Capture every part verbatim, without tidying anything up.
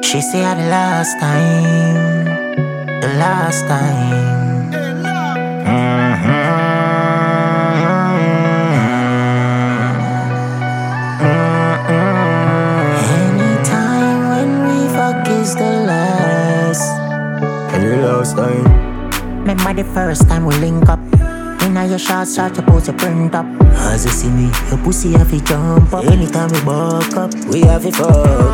She say I the last time, the last time. Mm-hmm. Mm-hmm. Anytime when we fuck is the last, the last time. Remember the first time we link up. Inna your shots start to pose a print up. As you see me, your pussy have to jump up. Anytime we buck up, we have to fuck.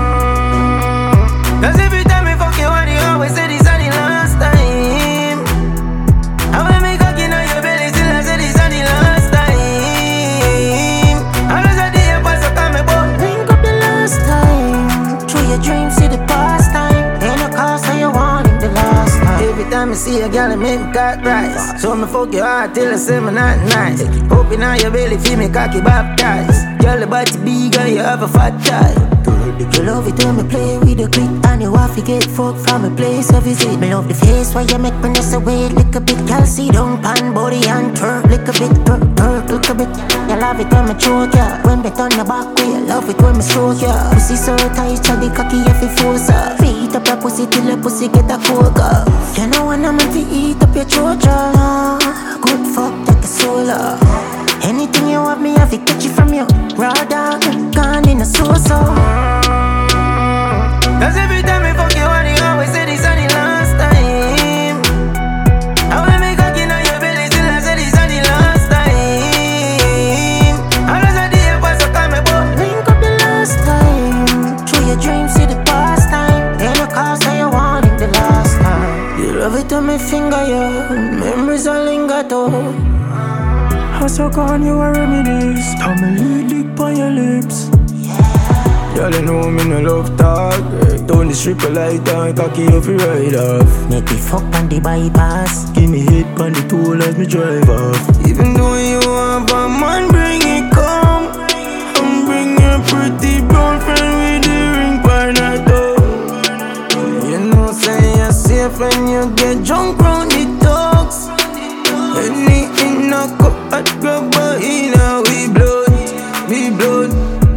Cause every time we fuck you, what you always say this on the last time. And when me cock in on your belly, still I say this on the last time. And as I day pass, I come about link up the last time. Through your dreams, see the past time. Ain't no cost so you want it the last time. Every time I see a girl, it make me cock rise. So me fuck your heart till I say me not nice. Open on your belly, feel me cocky baptized. Girl, the body big, girl, you have a fat tie. You love it when me play with the click, and you have to get fucked from a place of visit. Me love the face where you make me nest away. Lick a bit, girl, see down pan body and twerk. Lick a bit, twerk, twerk, lick a bit. You love it when me choke ya. When me turn the back way, you love it when me stroke ya. Pussy so tight, the cocky if it force her. Feet up your pussy till your pussy get a coca. You know when I'm to eat up your throat, ya. Good fuck, take a solar. Anything you want me, I fi catch it from you. Raw dog, gone in a so-so. Cause every time we fuck you, what you always say this on the last time. And when me cock in on your belly, still I say this on the last time. And as I day pass, I come about link up the last time. Through your dreams, see the past time. Ain't no cost so you want it the last time. You love it to me finger, yeah. Memories all linger too. I suck on your remedies. Tell me lead lick on your lips. Y'all know me no love talk. Turn the stripper light on, cocky off you ride off. Make me fuck on the bypass. Give me hit on the tool as me drive off. Even though you have a man, bring it come. And bring your pretty brown friend with the ring by night though. You know say you're safe when you get drunk round the dogs. Any in a cup at grab in a we blood, we blood.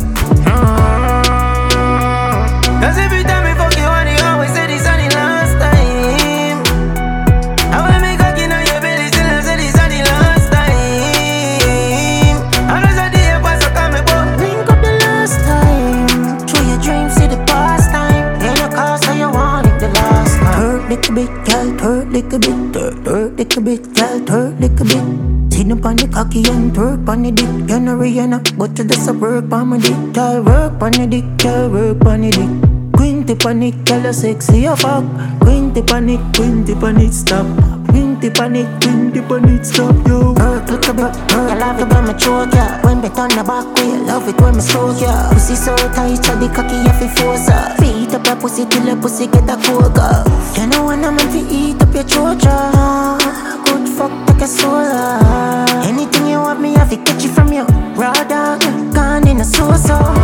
Cause every time we fuck you, what you always say this on the last time. And when me cock in on your belly, still I say this on the last time. And as I day pass, I come about link up the last time. Through your dreams, see the past time. Ain't no cost so you want it the last time. Hurt lick a bit, girl, hurt lick a bit. Hurt lick a bit, girl, hurt lick a bit. Sit up on the cocky and twerk on the dick. You're not Rihanna, but you just a work on my dick. Girl, work on the dick, girl, work on the dick. Quinty panic, girl, you sexy as fuck. Quinty panic, quinty panic, stop. Quinty panic, quinty panic, stop, yo. Work, look a bit, work. You love it when me choke ya. When me turn the back way, you love it when me stroke ya. Pussy so tight, so the cocky you fi force her. Feet up your pussy till your pussy get a coca. You know when I'm to eat up your throat, ya. Good fuck, take a solar. Anything you want me, I fi catch it from you. Raw dog, gone in a so-so.